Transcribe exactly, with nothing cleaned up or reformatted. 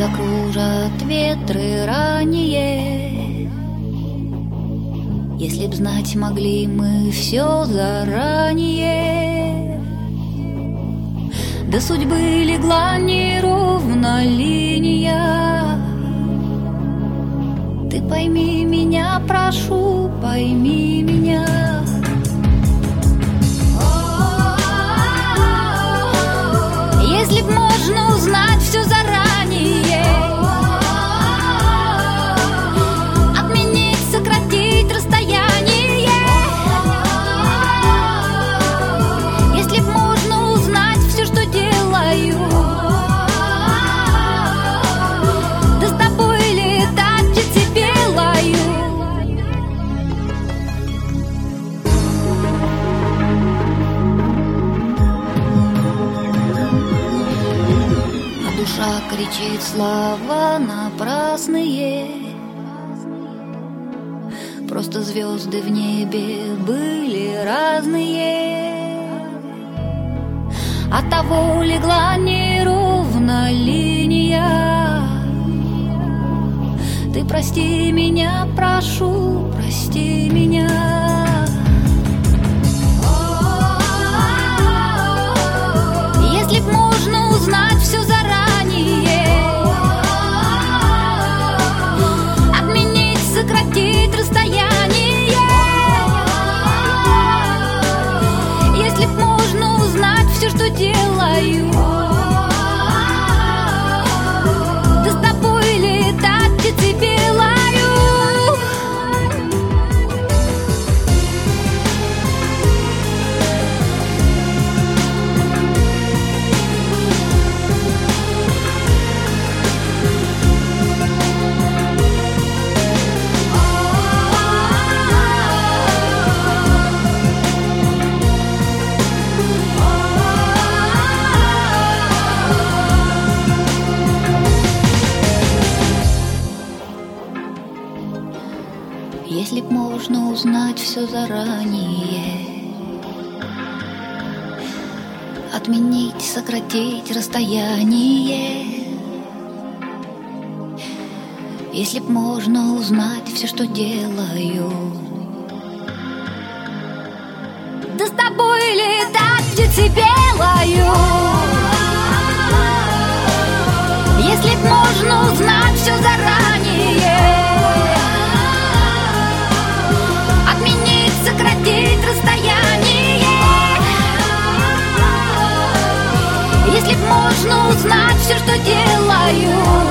закружат ветры ранее. Если б знать могли мы все заранее, до судьбы легла неровно линия. Ты пойми меня, прошу, пойми меня. Если б можно узнать все заранее, отменить, сократить расстояние. Если б можно узнать все, что делаю, да с тобой летать птицы белою. Душа кричит слова напрасные, просто звезды в небе были разные. Оттого легла неровно линия. Ты прости меня, прошу, прости меня. Если б можно узнать все заранее, отменить, сократить расстояние. Если б можно узнать все, что делаю, да с тобой летать птицей белою. Если б можно узнать все заранее, отменить, сократить расстояние. Если б можно узнать все, что делаю, да с тобой летать птицей белою. Если б можно узнать все заранее, сократить расстояние. Если б можно узнать все, что делаю,